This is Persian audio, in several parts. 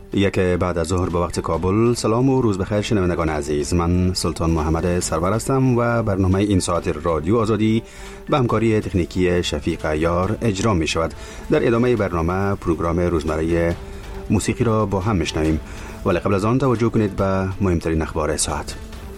یک بعد از ظهر به وقت کابل. سلام و روز بخیر شنوندگان عزیز. من سلطان محمد سرور هستم و برنامه این ساعت رادیو آزادی به همکاری تکنیکی شفیق عیار اجرا می شود. در ادامه برنامه پروگرام روزمره موسیقی را با هم میشنویم، ولی قبل از آن توجه کنید به مهمترین اخبار ساعت.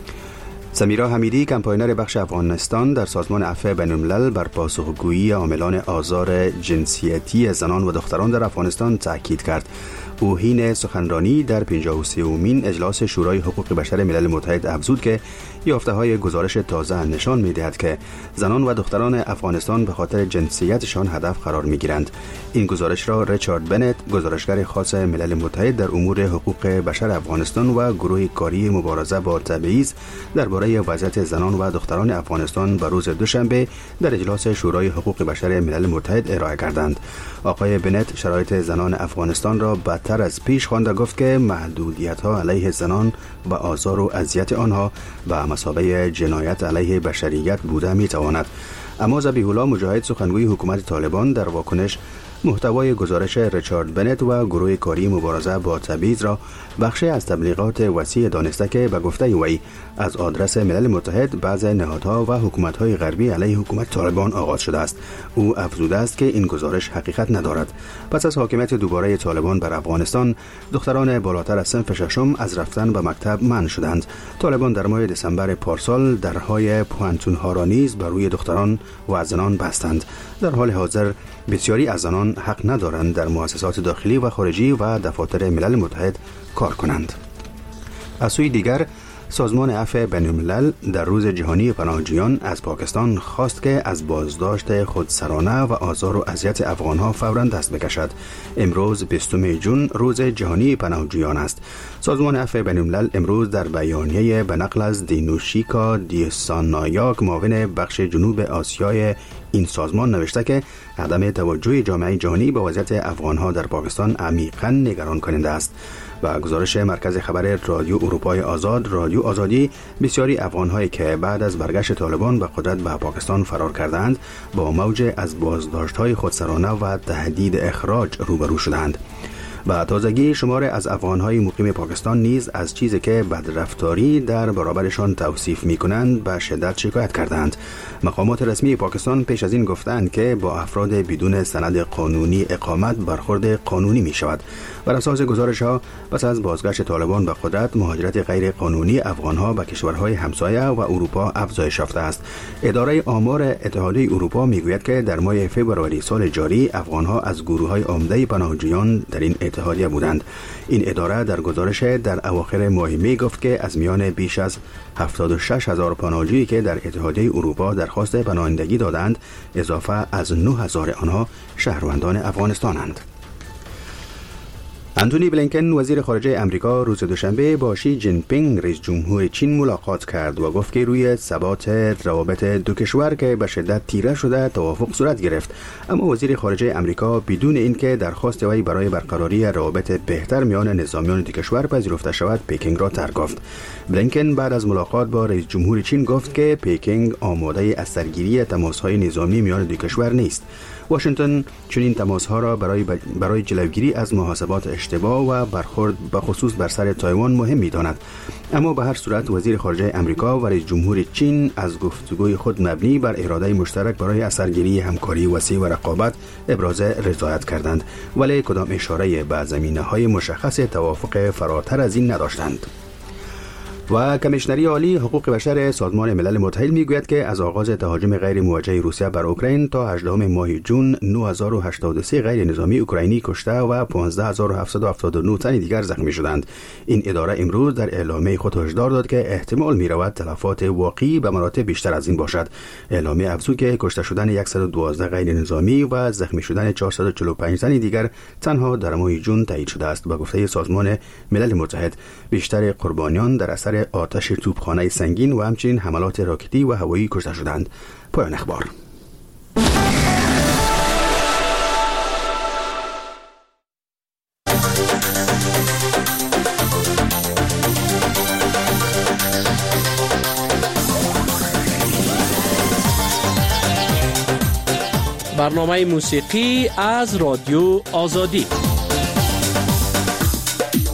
سمیرا حمیدی، کمپاینر بخش افغانستان در سازمان عفو بین‌الملل، بر پاسخگویی عاملان آزار جنسیتی زنان و دختران در افغانستان تاکید کرد. او حین سخنرانی در 53مین اجلاس شورای حقوق بشر ملل متحد افزود که یافته‌های گزارش تازه نشان می‌دهد که زنان و دختران افغانستان به خاطر جنسیتشان هدف قرار می‌گیرند. این گزارش را ریچارد بنت، گزارشگر خاص ملل متحد در امور حقوق بشر افغانستان و گروه کاری مبارزه با تبعیض درباره وضعیت زنان و دختران افغانستان به روز دوشنبه در اجلاس شورای حقوق بشر ملل متحد ارائه کردند. آقای بنت شرایط زنان افغانستان را بدتر از پیش خواند و گفت که محدودیت‌ها علیه زنان و آزار و اذیت آنها به مثابه جنایت علیه بشریت بوده می‌تواند. اما ذبیح الله مجاهد، سخنگوی حکومت طالبان، در واکنش محتوای گزارش ریچارد بنت و گروه کاری مبارزه با تبعیض را بخشی از تبلیغات وسیع دانسته که به گفته وی از آدرس ملل متحد بعض نهادها و حکومت‌های غربی علیه حکومت طالبان آغاز شده است. او افزوده است که این گزارش حقیقت ندارد. پس از حاکمیت دوباره طالبان بر افغانستان، دختران بالاتر از صنف ششم از رفتن به مکتب منع شدند. طالبان در ماه دسامبر پارسال درهای پوانتون‌ها را نیز بر روی دختران و زنان بستند. در حال حاضر بسیاری از زنان حق ندارند در مؤسسات داخلی و خارجی و دفاتر ملل متحد کار کنند. از سوی دیگر، سازمان عفو بین‌الملل در روز جهانی پناهجویان از پاکستان خواست که از بازداشت خودسرانه و آزار و اذیت افغانها فوراً دست بکشد. امروز 20 جون روز جهانی پناهجویان است. سازمان عفو بین‌الملل امروز در بیانیه به نقل از دینوشیکا دیسانایاک، معاون بخش جنوب آسیای این سازمان، نوشته که عدم توجه جامعه جهانی به وضعیت افغانها در پاکستان عمیقاً نگران کننده است. و گزارش مرکز خبر رادیو اروپای آزاد، رادیو آزادی، بسیاری افغان‌هایی که بعد از برگشت طالبان به قدرت به پاکستان فرار کردند با موج از بازداشت‌های خودسرانه و تهدید اخراج روبرو شدند. و تازگی شمار از افغان‌های مقیم پاکستان نیز از چیزی که بدرفتاری در برابرشان توصیف می‌کنند به شدت شکایت کردند. مقامات رسمی پاکستان پیش از این گفتند که با افراد بدون سند قانونی اقامت برخورد قانونی می‌شود. بر اساس گزارش‌ها، پس از بازگشت طالبان به قدرت، مهاجرت غیر قانونی افغان‌ها به کشورهای همسایه و اروپا افزایش یافته است. اداره آمار اتحادیه اروپا می‌گوید که در ماه فوریه سال جاری افغان‌ها از گروه‌های عمده پناهجویان در این اتحادیه بودند. این اداره در گزارش در اواخر ماه می گفت که از میان بیش از 76,000 پناهجویی که در اتحادیه اروپا درخواست پناهندگی دادند، اضافه از 9,000 آنها شهروندان افغانستانند. آنتونی بلینکن، وزیر خارجه امریکا، روز دوشنبه با شی جین پینگ، رئیس جمهور چین، ملاقات کرد و گفت که روی ثبات روابط دو کشور که به شدت تیره شده توافق صورت گرفت. اما وزیر خارجه امریکا بدون اینکه درخواست وی برای برقراری روابط بهتر میان نظامیان دو کشور پذیرفته شود، پکینگ را ترک گفت. بلینکن بعد از ملاقات با رئیس جمهور چین گفت که پکینگ آماده از سرگیری تماس‌های نظامی میان دو کشور نیست. واشنگتن چنین تماس‌ها را برای جلوگیری از محاسبات اشتباه و برخورد به خصوص بر سر تایوان مهم می‌داند. اما به هر صورت وزیر خارجه امریکا و رئیس جمهور چین از گفتگوی خود مبنی بر اراده مشترک برای اثرگیری همکاری وسیع و رقابت ابراز رضایت کردند، ولی کدام اشاره به زمینه‌های مشخص توافق فراتر از این نداشتند. و کمیشنری عالی حقوق بشر سازمان ملل متحد میگوید که از آغاز تهاجم غیر موجه روسیه بر اوکراین تا 18 ماه جون 9083 غیر نظامی اوکراینی کشته و 15779 تن دیگر زخمی شدند. این اداره امروز در اعلامیه خود هشدار داد که احتمال می‌رود تلفات واقعی به مراتب بیشتر از این باشد. اعلامیه افزود که کشته شدن 112 غیر نظامی و زخمی شدن 445 تن دیگر تنها در ماه جون تایید شده است. با گفته سازمان ملل متحد، بیشتر قربانیان در اثر آتش توپخانه سنگین و همچنین حملات راکتی و هوایی کشته شدند. پایان اخبار. برنامه موسیقی از رادیو آزادی.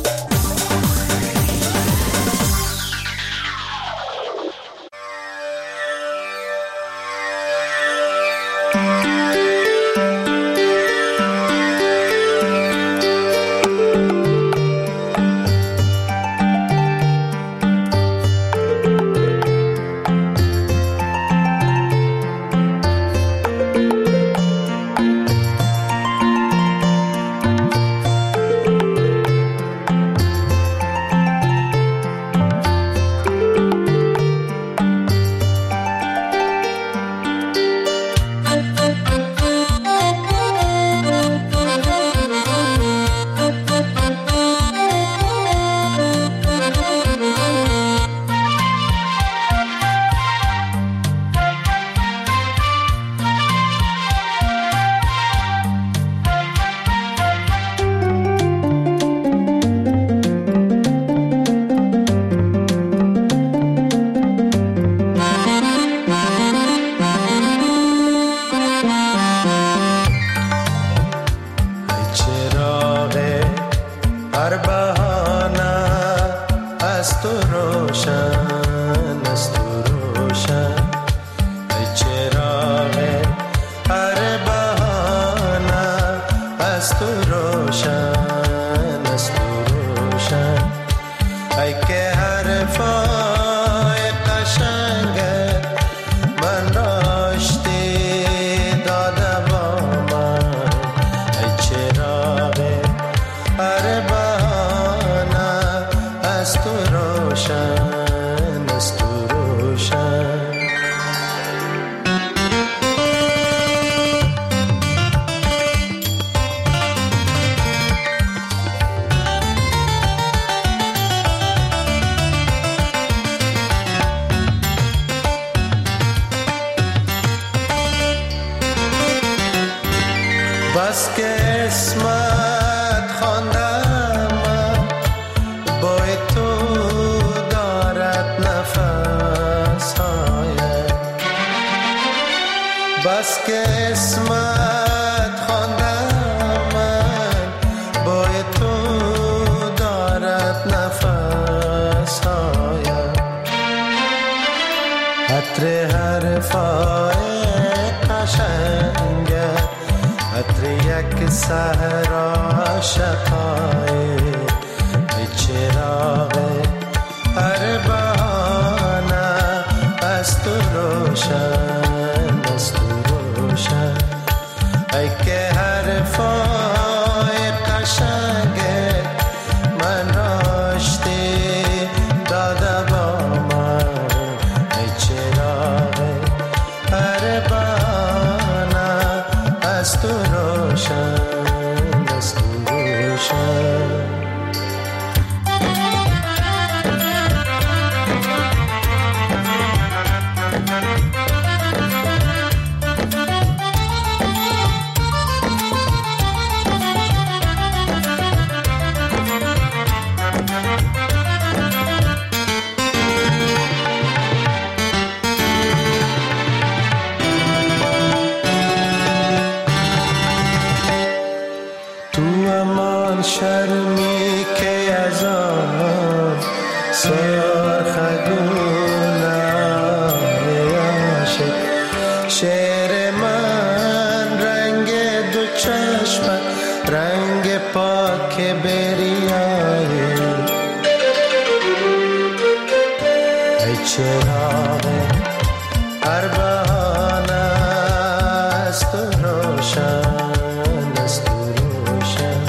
بس که اسمت خواندم با تو دارد نفس هایم، بس که اسمت خواندم با تو دارد نفس هایم، عطر حرفای قشنگت، عطر یک سحر عاشقانه، ای چراغ هر بهانه از تو روشن، از تو روشن، ای که حرفای قشنگت من راشتی داده با من، ای چراغ هر بهانه از تو روشن، از تو روشن. شرمی که از آن سرخگونه عاشق، شعر من رنگ دو چشمت، رنگ پاک بریایی، ای چراغ هر بهانه از تو روشن، از تو روشن،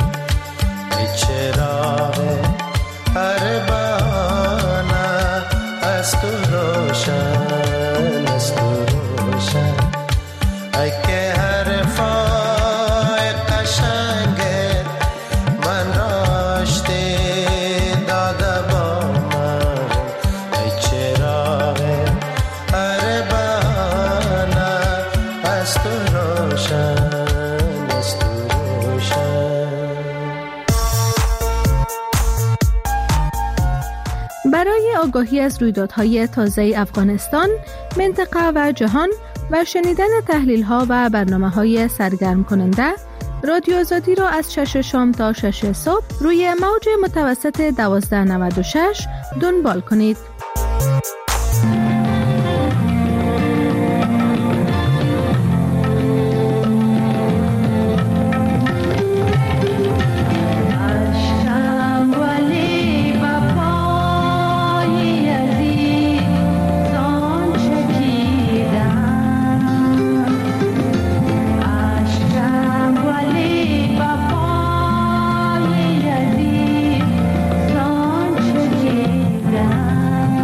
چراغ هر بهانه از تو روشن، از تو روشن، ای که حرفای قشنگت من راشتی داده با من، ای چراغ هر بهانه از تو روشن، از تو روشن. برای آگاهی از رویدادهای تازه افغانستان، منطقه و جهان و شنیدن تحلیل‌ها و برنامه‌های سرگرم کننده، رادیو آزادی را از 6 شام تا 6 صبح روی موج متوسط 1296 دنبال کنید. Yeah.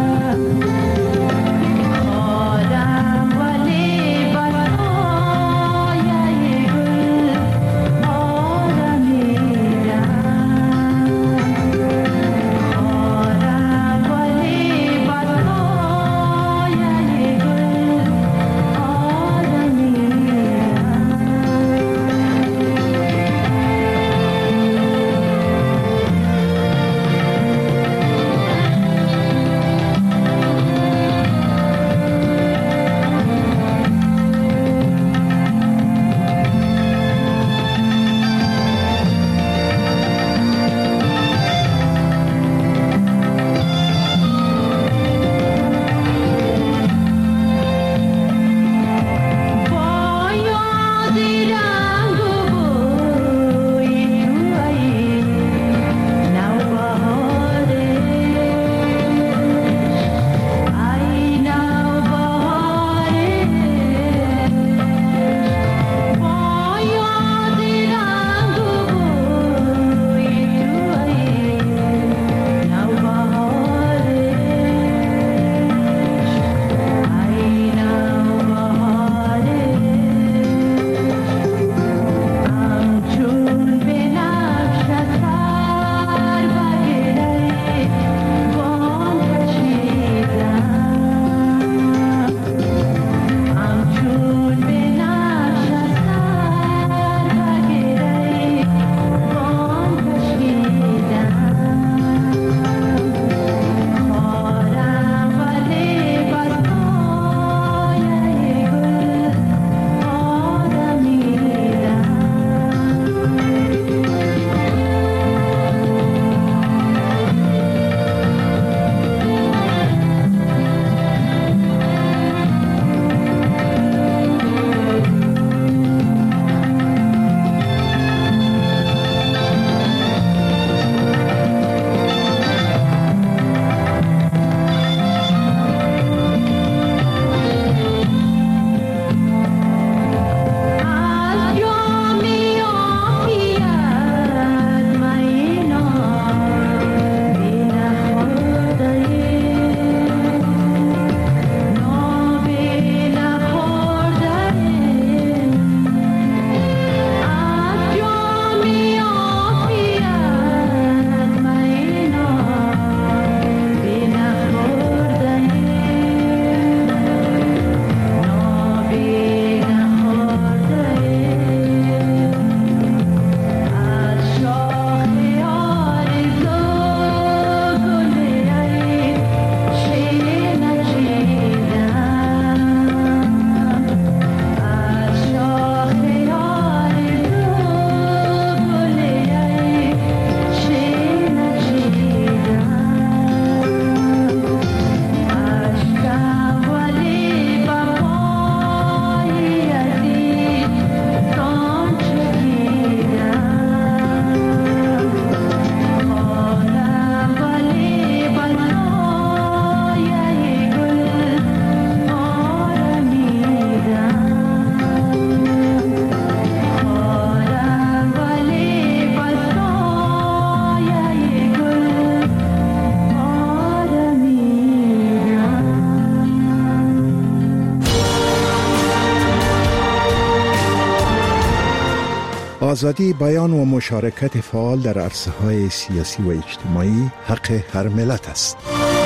آزادی بیان و مشارکت فعال در عرصه‌های سیاسی و اجتماعی حق هر ملت است.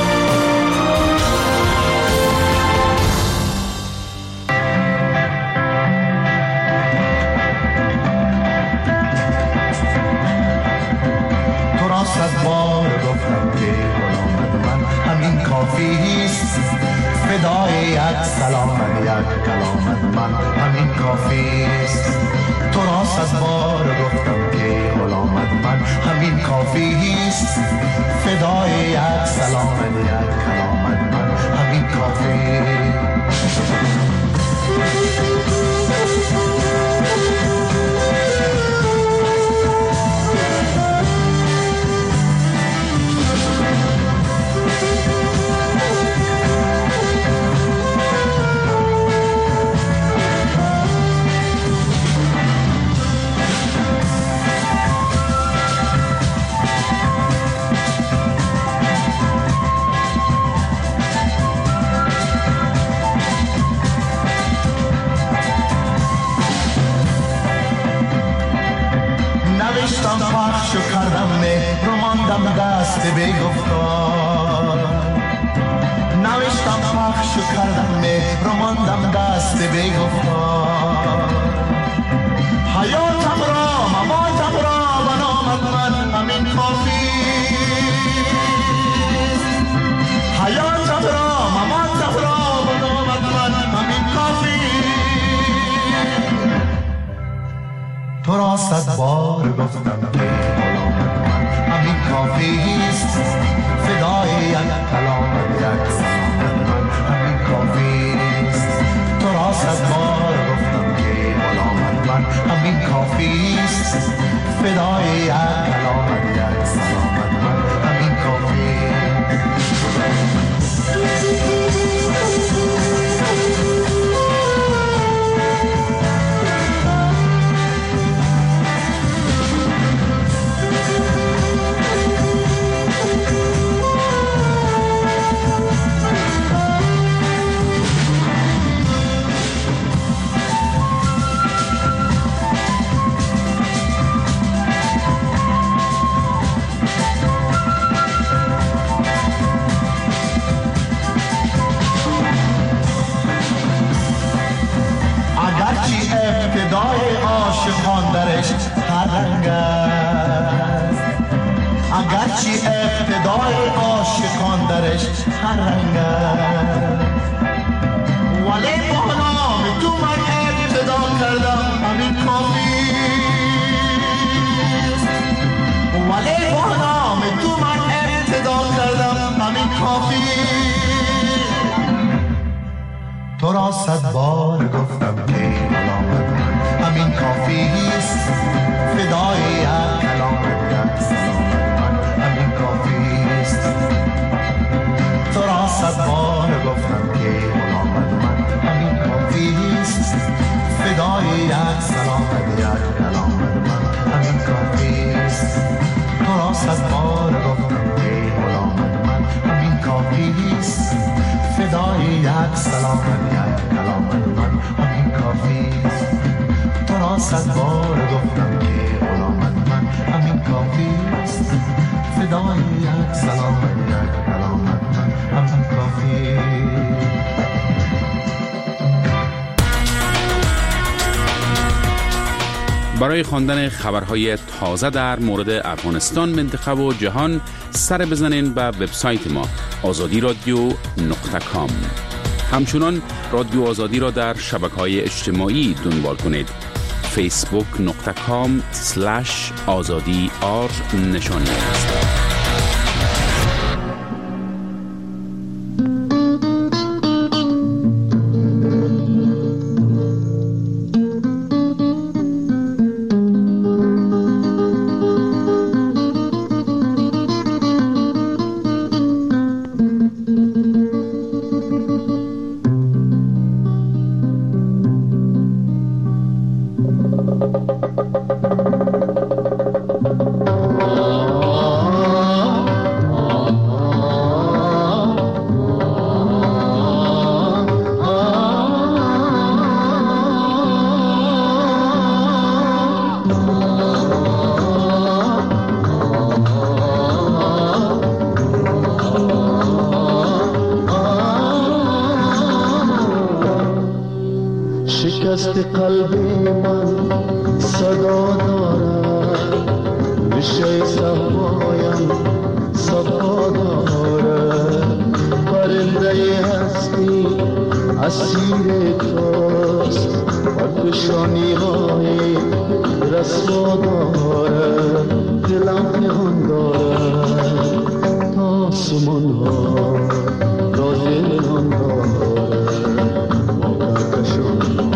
تو را 100 بار گفتم که غلام من همین کافی است، فدای یک سلام یک کلام من همین کافی است. تو را 100 بار گفتم که غلام من همین کافی است، فدای یک سلام یک کلام من همین کافی. پخش کردم مهر و ماندم دست بگفتار، نوشتم پخش کردم مهر و ماندم دست بگفتار. حیاتم را مماتم را و نامت من همین کافی، حیاتم را مماتم را و نامت من همین کافی. تو را 100 بار گفتم که غلامت من همین کافی است، فدای یک کلام یک سلام من همین کافی است. تو را 100 بار گفتم که غلامت من همین کافی است، فدای یک کلام یک سلام من همین کافی. ابتدای عاشقان درش هر رنگ است، اگرچه ابتدای عاشقان درش هر رنگ است، ولی با نام تو من ابتدا کردم همین کافی است، ولی با نام تو من ابتدا کردم همین کافی. تو را 100 بار گفتم که غلامت من همین کافی است، فدای یک کلام یک سلام من همین کافی است. تو را 100 بار گفتم که غلامت من همین کافی است، فدای یک سلام یک کلام من همین کافی است. تو را 100 بار گفتم که غلامت من همین کافی است، فدای یک سلام یک کلام من همین کافی است. تو را 100 بار گفتم که غلامت من همین کافی است، فدای یک سلام یک کلام من همین کافی. برای خواندن خبرهای تازه در مورد افغانستان، منطقه و جهان سر بزنین به وبسایت ما azadi.radio.com. همچنان رادیو آزادی را در شبکه‌های اجتماعی دنبال کنید. facebook.com/azadi_r نشانی است. شکست قلب من صدا دارد، نشه صفایم صفا دارد. پرنده هستی اسیر توست، پرفشانی های رسوا دارد. دلم پنهان دارد تا آسمان ها را دلان دارد. ما کهکشان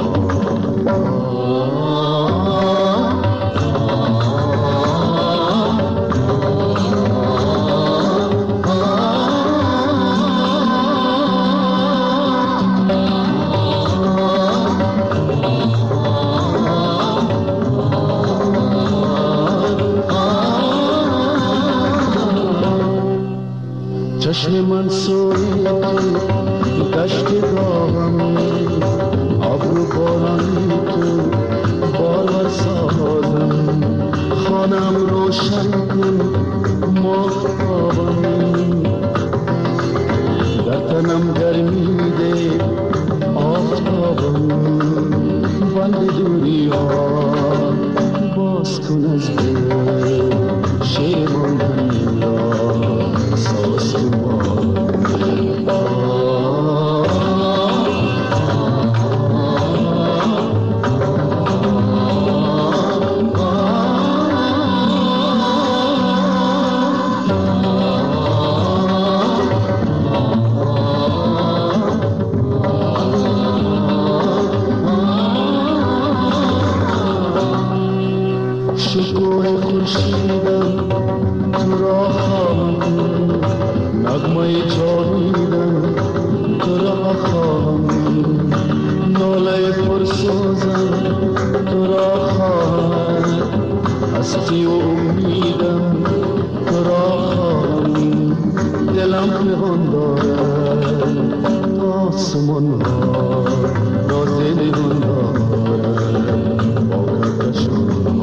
چشم من سوی دشت گاهم، ابرو بارانی تو بالا سازم. خانم روشن کن ماهتابم، در تنم گرمی ده آفتابم. بند دوری ها باز کن از دل، شیر ماندن را ساز کن. شکوه خورشیدم تو را خواهم، نغمه جاویدم تو را خواهم. ناله پرسوزم تو را خواهم، هستی و امیدم تو را خواهم. دلم پنهان دارد تا آسمان ها را دلان دارد. با کهکشان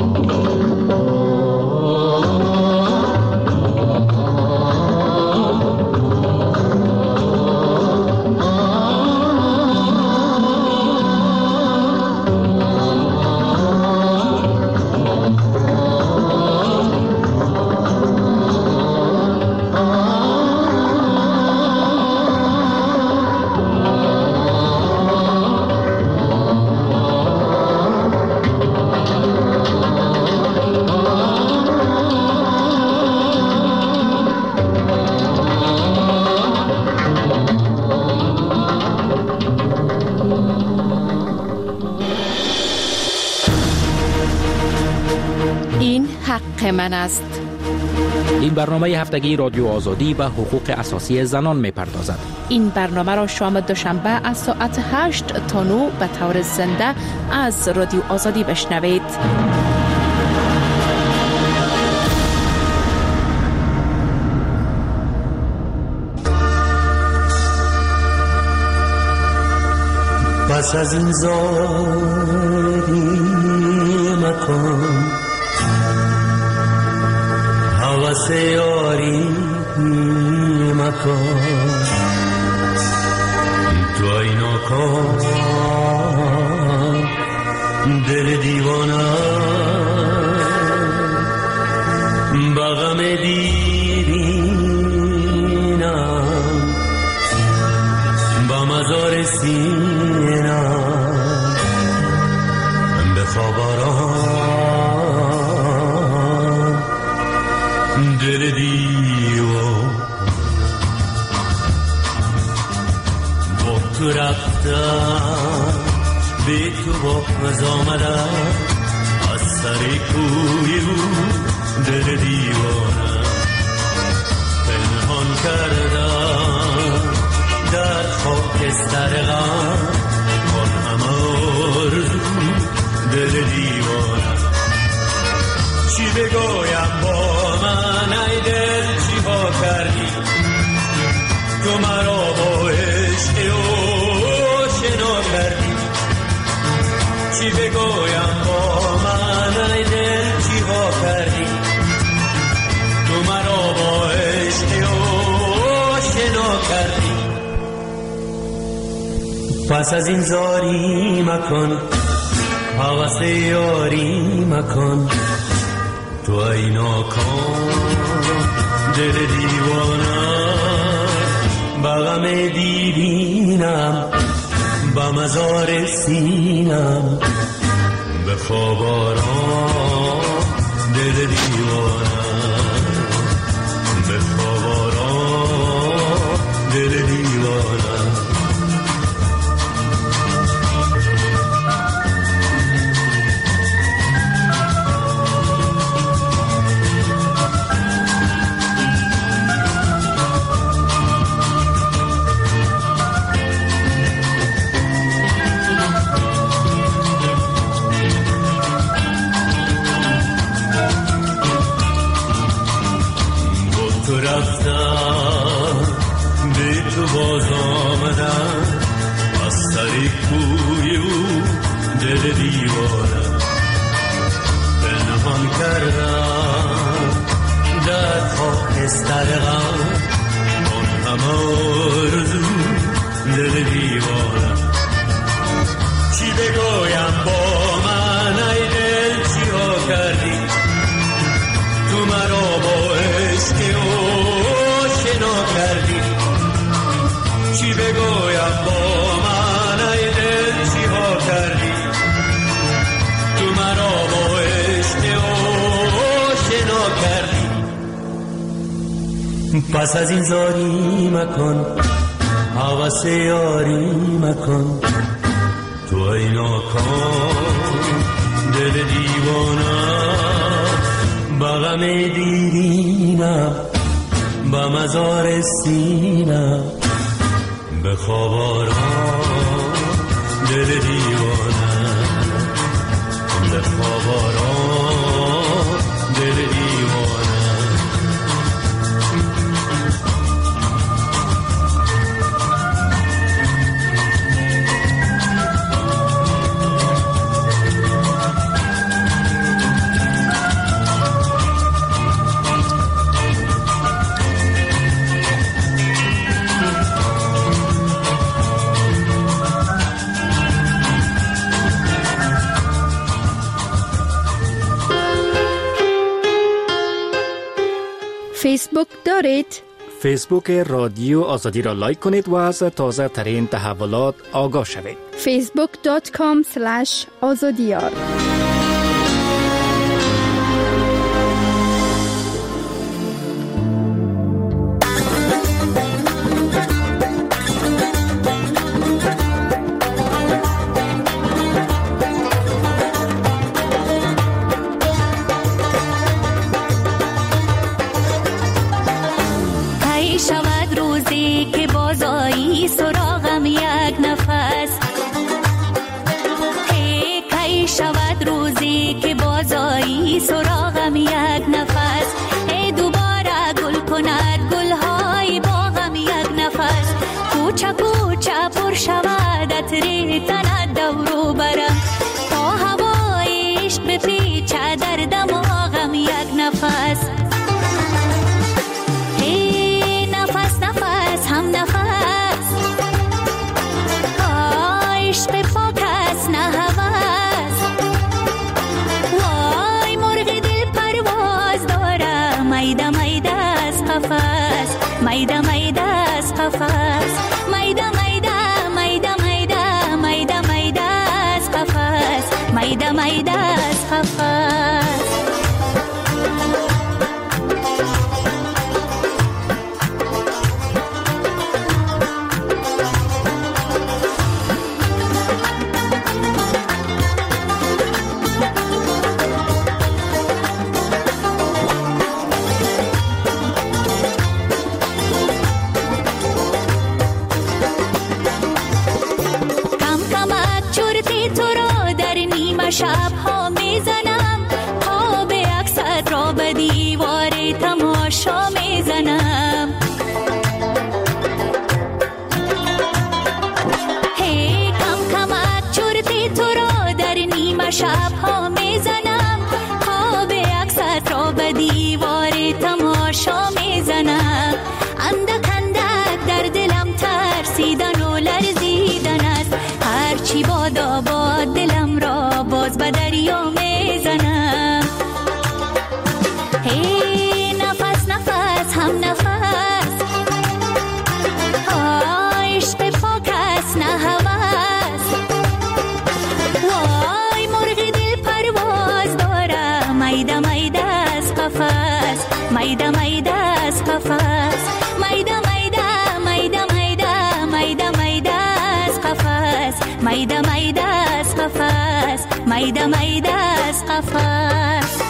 این حق من است. این برنامه هفتگی رادیو آزادی و حقوق اساسی زنان می‌پردازد. این برنامه را شام دوشنبه از ساعت 8 تا 9 به طور زنده از رادیو آزادی بشنوید. پس از این زاری مکان، حوث یاری مکان، تو اینا کن دل دیوانه بغم دیرینم با مزار سینم بخوابارم دل دیوان. با تو رفتم بی تو باز آمدم، از سر کوی رو دل دیوانم پنهان کردم در خاکستر غم. آن همه آرزو دل دیوانم. چی بگویم با من ای دل چی ها کردی، تو مرا با عشق آشنا کردی. چی بگویم با من ای دل چی ها کردی، تو مرا با عشق آشنا کردی. پس از این زاری مکن، حوث یاری مکن، تو ای ناکام دل دیوانه، با غم دیرینم با مزار سینم، به خواب آرام دل دیوانه، به خواب آرام دل دیوانه. به تو باز آمدم از سر کوی او دل دیوانه، پنهان کردم در خاکستر غم آن همه آرزو دل دیوانه. چی بگویم با من ای دل چی ها کردی، تو مرا با عشق او شنا کردی. چی بگویم با من ای دل چی ها کردی، تو مرا با عشق او شنا کردی. پس از این زاری مکن، حوث یاری مکن، تو ای ناکام دل دیوانه، با غم دیرینم با مزار سینم، به خواب آرام دل دیوانه، به خواب آرام دل دیوانه. فیسبوک دارید؟ فیسبوک رادیو آزادی را لایک کنید و از تازه ترین تحولات آگاه شوید. facebook.com/azadiyar. سراغم یک نفس، ای دوباره گل کند گلهای باغم یک نفس، کوچه کوچه پر شود عطر تنت دورو برم، تا هوای عشق بپیچه در دماغم یک نفس. ای نفس نفس هم نفس، عشق پاک است نه هوس، وای مرغ دل پرواز داره، میده میده از قفس، میده میده از قفس، میده میده میده میده میده میده از قفس، میده میده از قفس. شب ها میزنم، ها به عکست را به دیوار تماشا میزنم، هی کم کمک چرتی تو را در نیمه شب ها میزنم، ها به عکست را به دیوار تماشا میزنم، اندک اندک در دلم ترسیدن و لرزیدن است، میده میده از قفس میده میده میده میده میده میده از قفس میده میده از قفس میده میده از قفس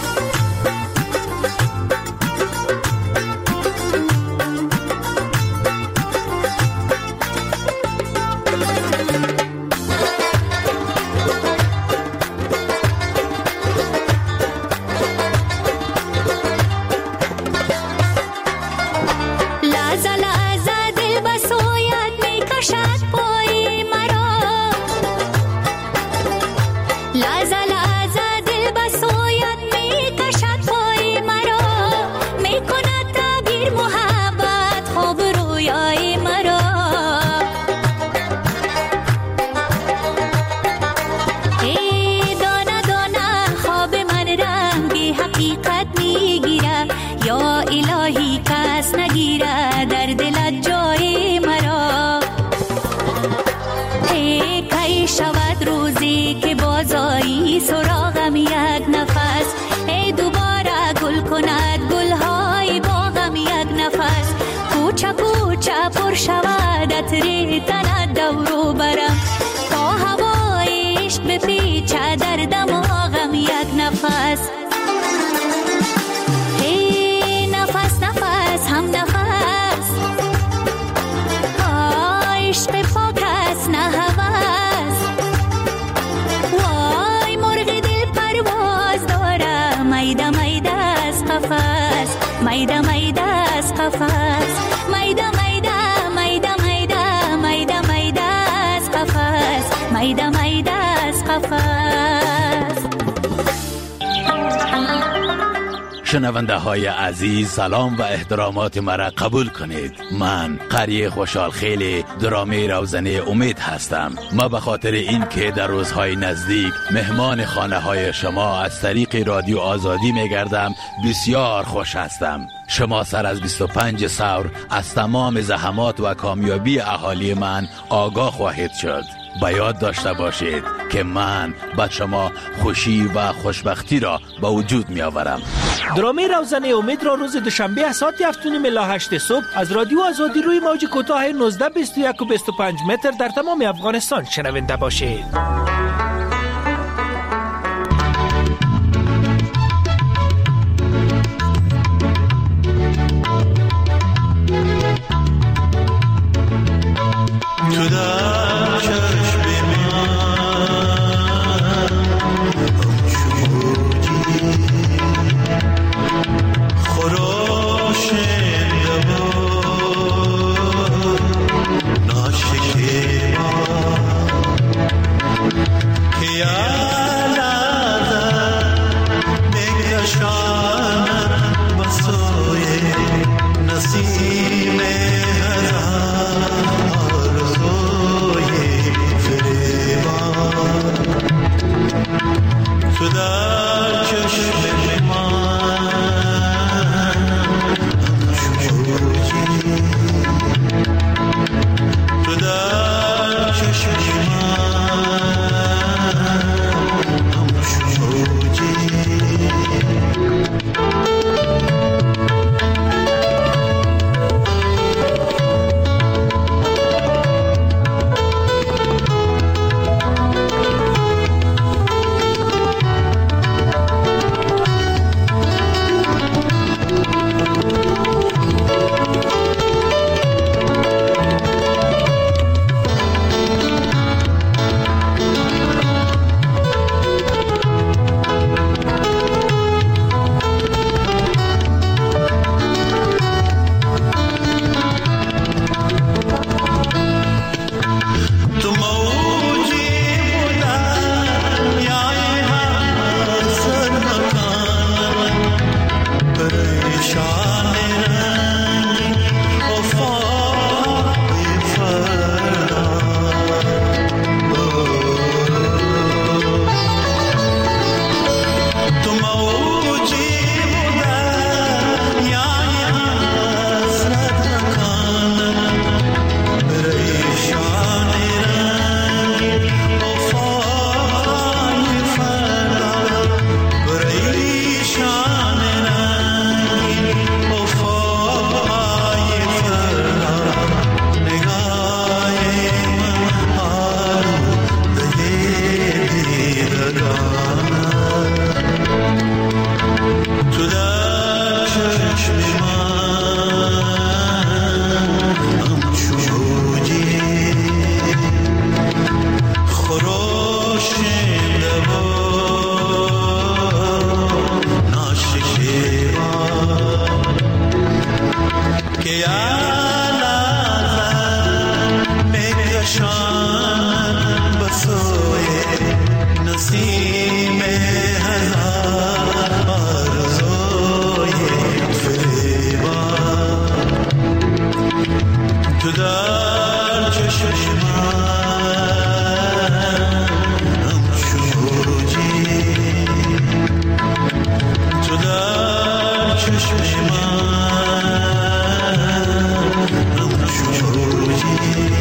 شود روزی که بازایی سراغم یک نفس ای دوباره گل کند گلهای باغم یک نفس کوچه کوچه پر شود عطر تن دورو برم تا هوای عشق بپیچه در دماغم یک نفس ای نفس نفس هم نفس عشق پاک است نه هوس وای مرغ دل پرواز داره میده میده از قفس میده میده از قفس میده میده میده میده میده میده از قفس میده میده از قفس. شنونده های عزیز سلام و احترامات مرا قبول کنید. من قری خوشحال خیلی درامه روزنه امید هستم. ما به خاطر این که در روزهای نزدیک مهمان خانه های شما از طریق رادیو آزادی میگردم بسیار خوش هستم. شما سر از 25 ثور از تمام زحمات و کامیابی اهالی من آگاه خواهید شد. با یاد داشته باشید که من به شما خوشی و خوشبختی را به وجود می آورم. درامه روزنه امید را روز دوشنبه از ساعت 7:30 الی 8 صبح از رادیو آزادی روی موج کوتاه 19 21 و 25 متر در تمام افغانستان شنونده باشید. نسیم هزار آرزوی فریبان تو در چشم من همچون موجی تو در چشم من همچون موجی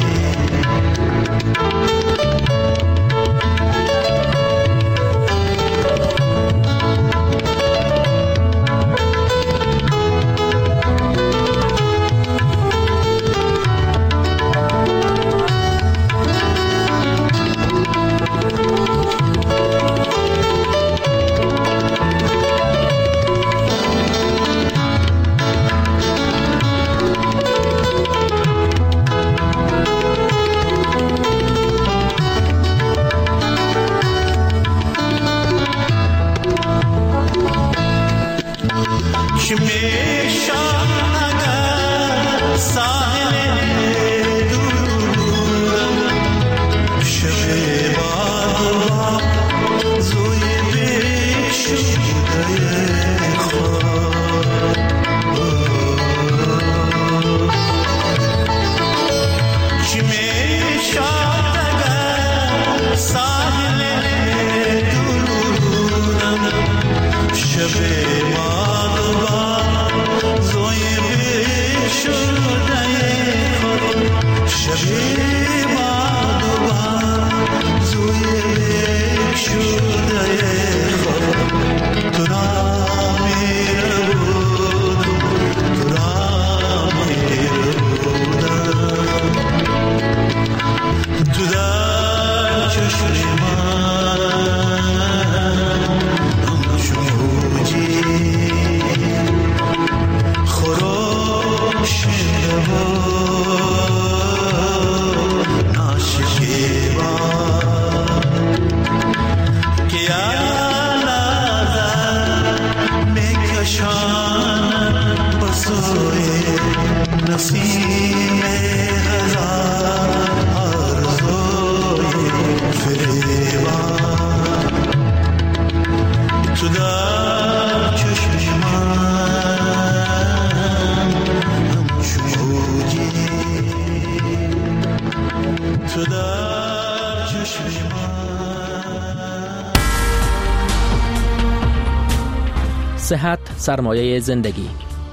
صحت سرمایه زندگی.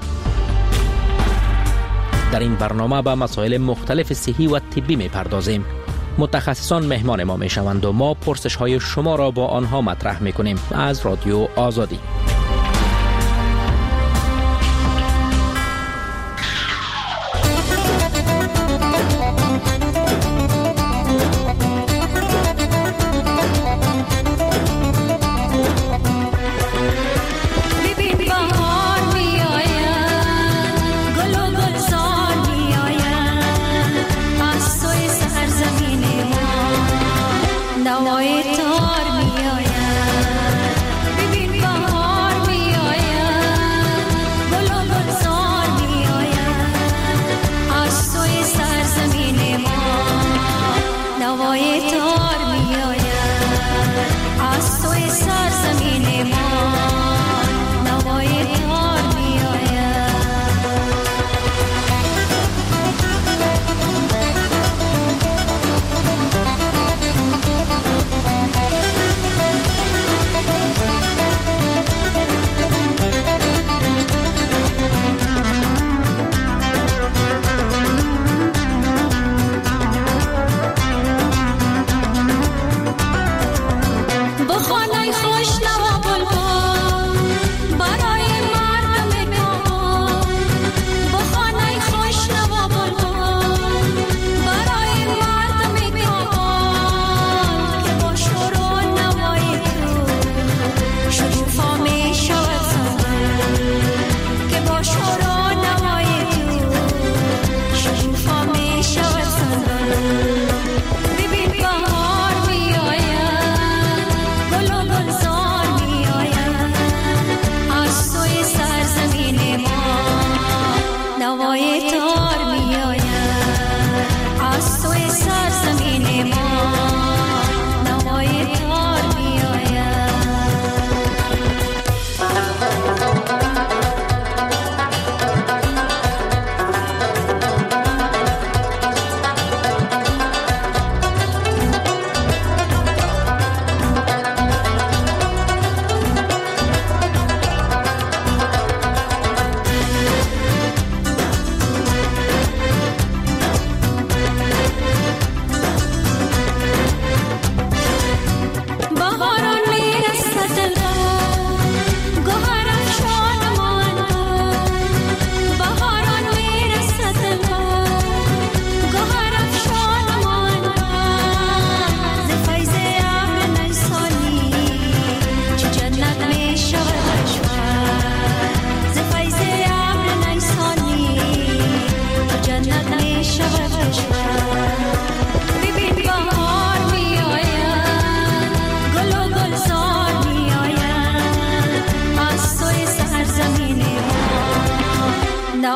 در این برنامه به مسائل مختلف صحی و طبی می‌پردازیم. متخصصان مهمان ما میشوند و ما پرسش‌های شما را با آنها مطرح می‌کنیم. از رادیو آزادی. از توی سرزمین ما نوای تار میآید.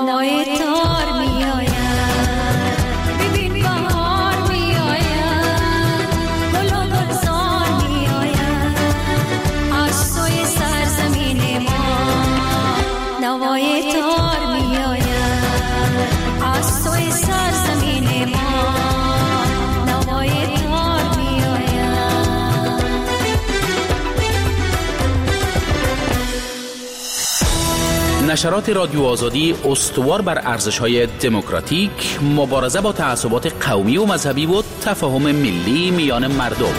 نوای تار می آید، ببین بهار می آید، گل و گلزار می آید از سوی سرزمین ما. نوای تار می آید از سوی سرزمین ما. نوای تار می آید. نشرات رادیو آزادی استوار بر ارزش‌های دموکراتیک، مبارزه با تعصبات قومی و مذهبی و تفاهم ملی میان مردم.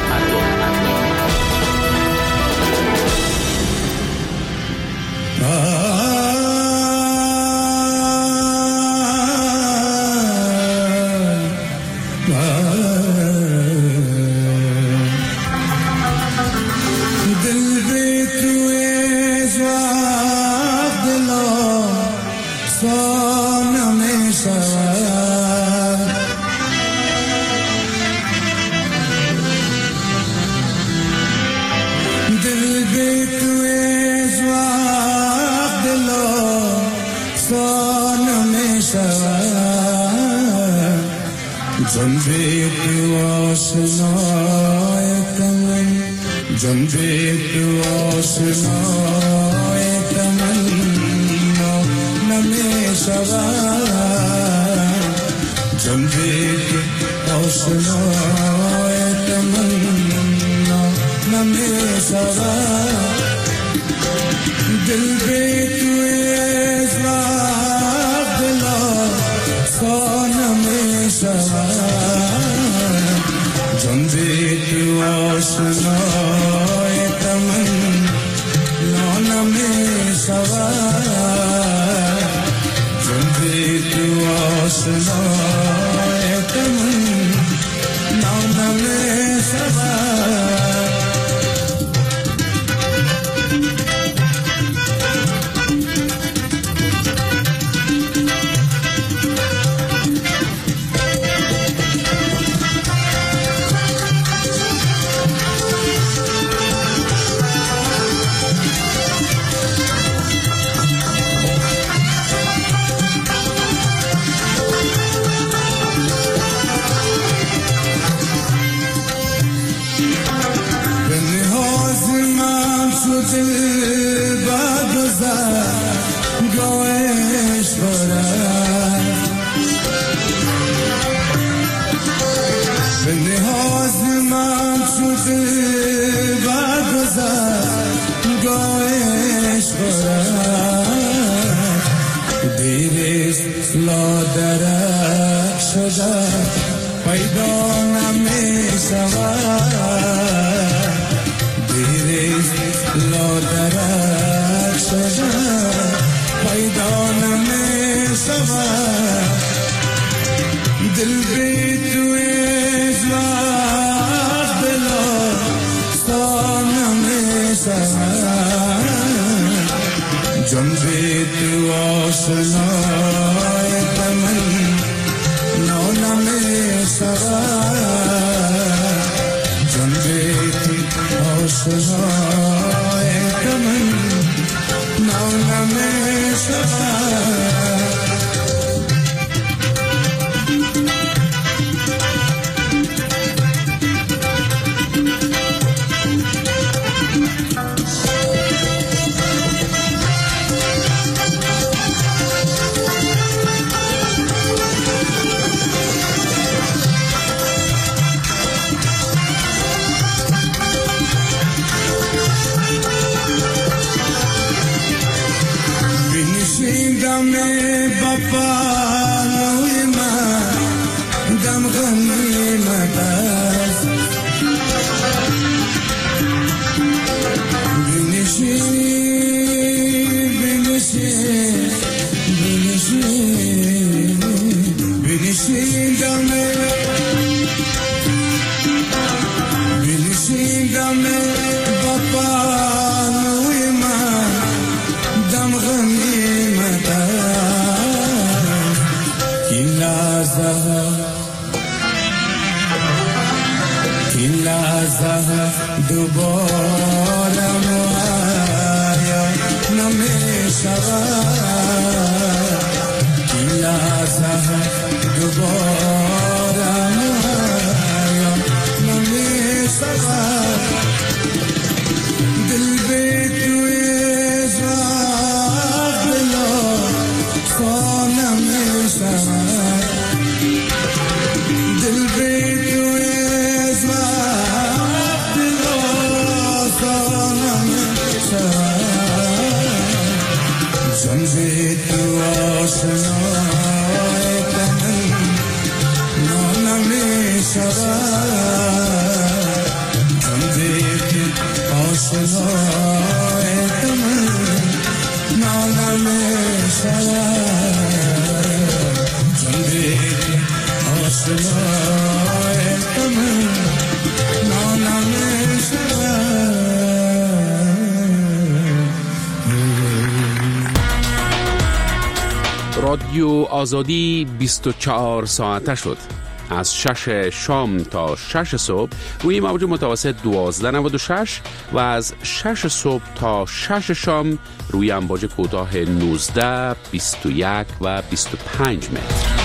رادیو آزادی 24 ساعته شد. از 6 شام تا 6 صبح روی موج متوسط 1296 و از 6 صبح تا 6 شام روی امواج کوتاه 19، 21 و 25 متر.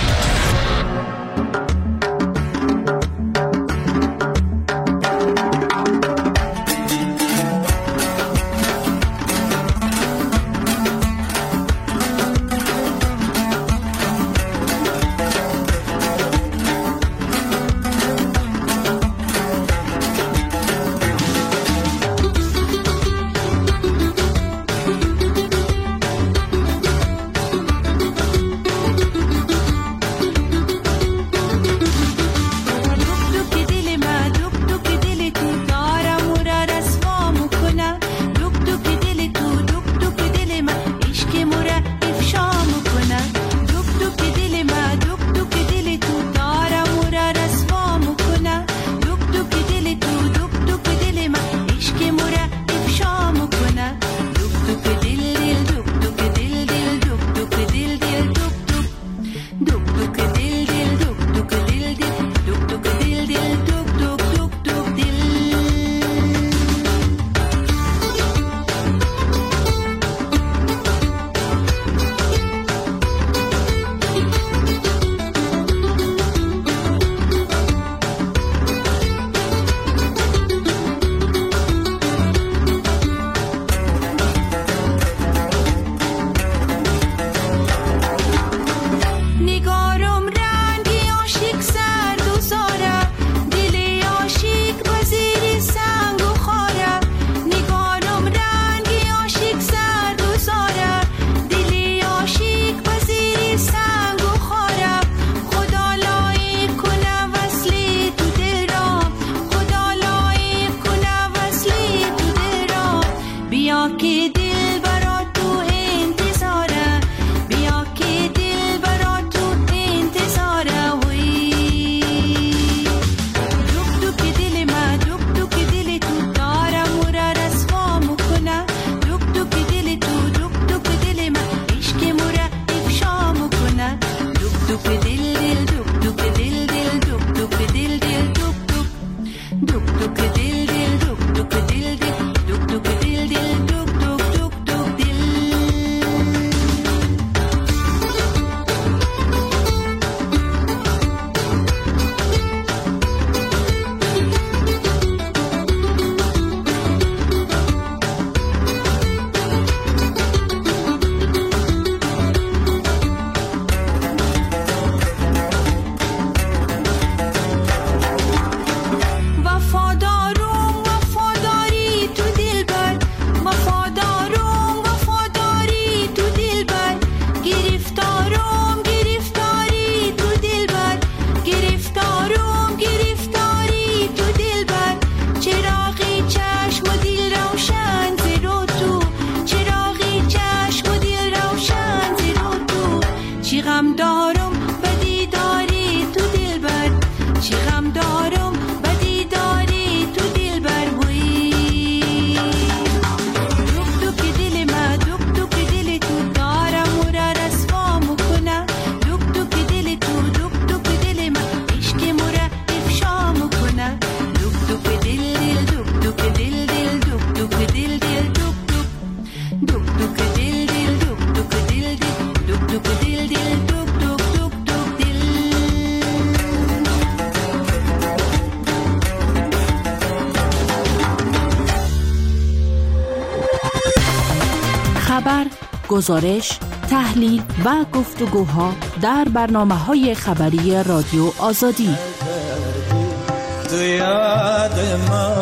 خبر، گزارش، تحلیل و گفتگوها در برنامه‌های خبری رادیو آزادی. تو یاد ما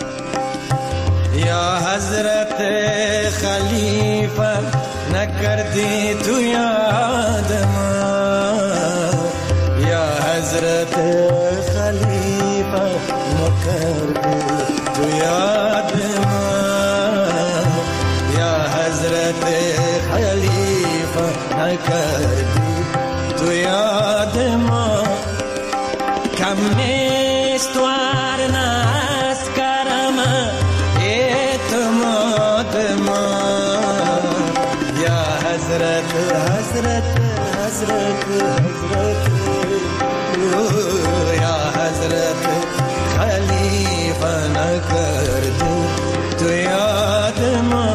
یا حضرت خلیفه نکردی، تو یاد ما یا حضرت خلیفه نکردی، تو یاد ما یا حضرت خلیفه نکردی، تو یاد ما کم نیست ورنه از کرم اعتماد ما یا حضرت حضرت حضرت حضرت یا حضرت خلیفه نکردی، تو یاد ما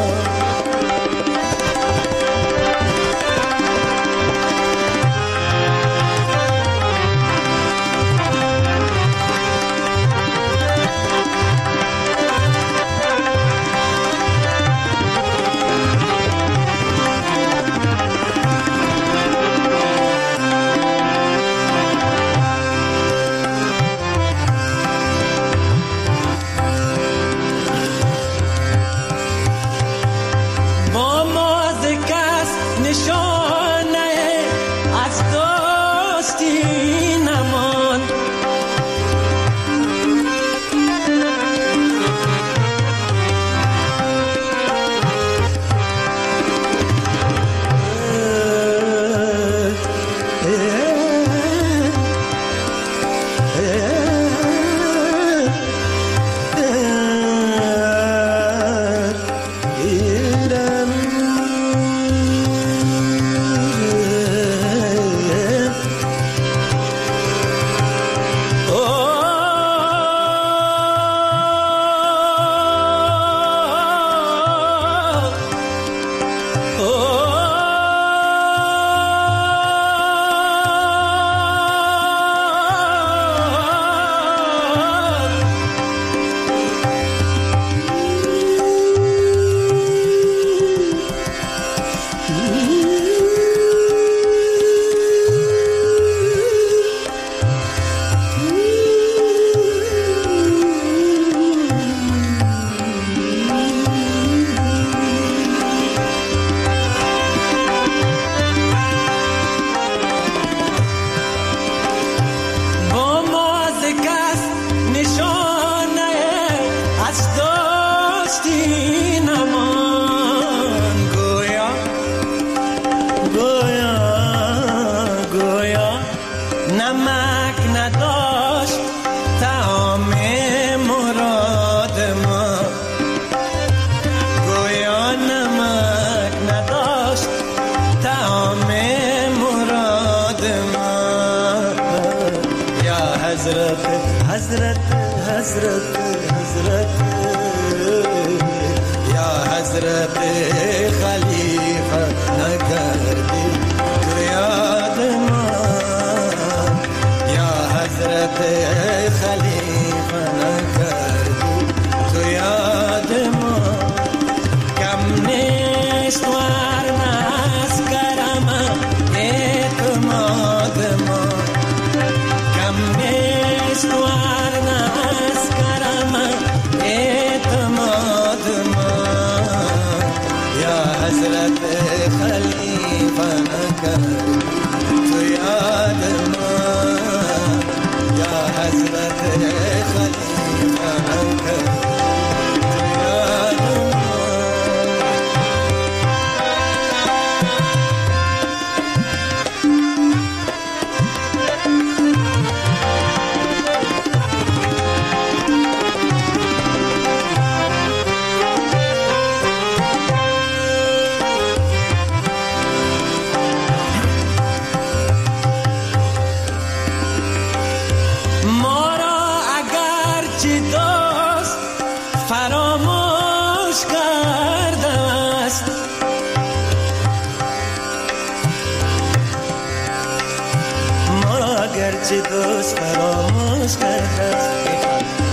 گرچه دوست فراموش کرده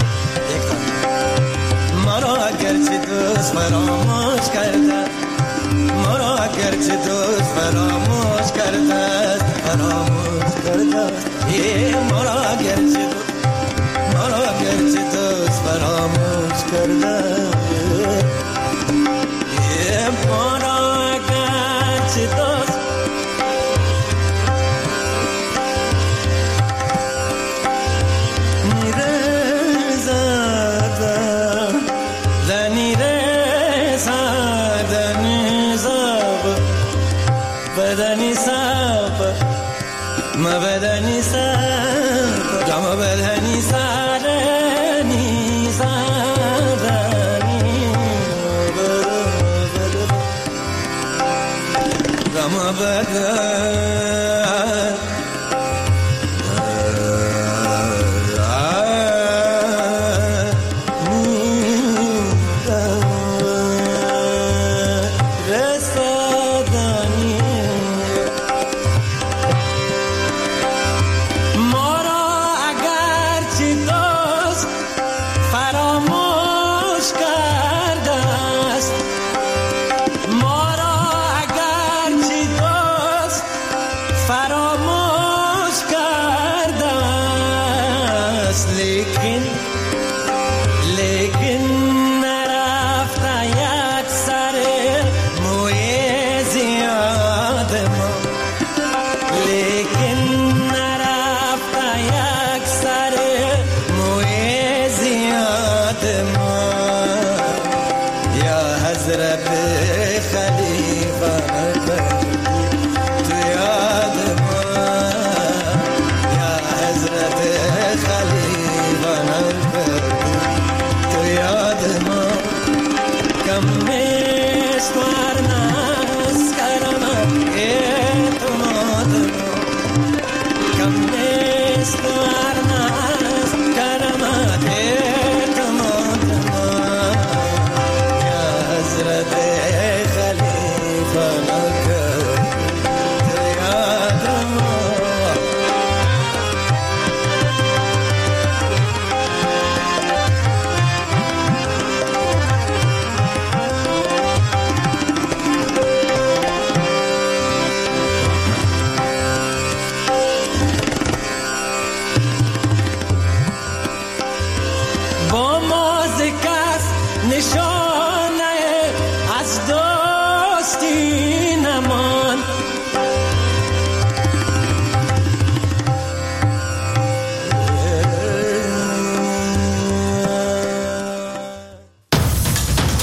ما را گرچه دوست فراموش کرده گرچه دوست فراموش کرده است فراموش کرده است ما را گرچه دوست فراموش کرده است ما را گرچه دوست بدنی ساب ما بدنی ساب جام بدنی سارنی سارنی جام بدن لیکن نرفته یک سر موی زیاد ما لیکن نرفته یک سر موی زیاد ما یا حضرت خلیفه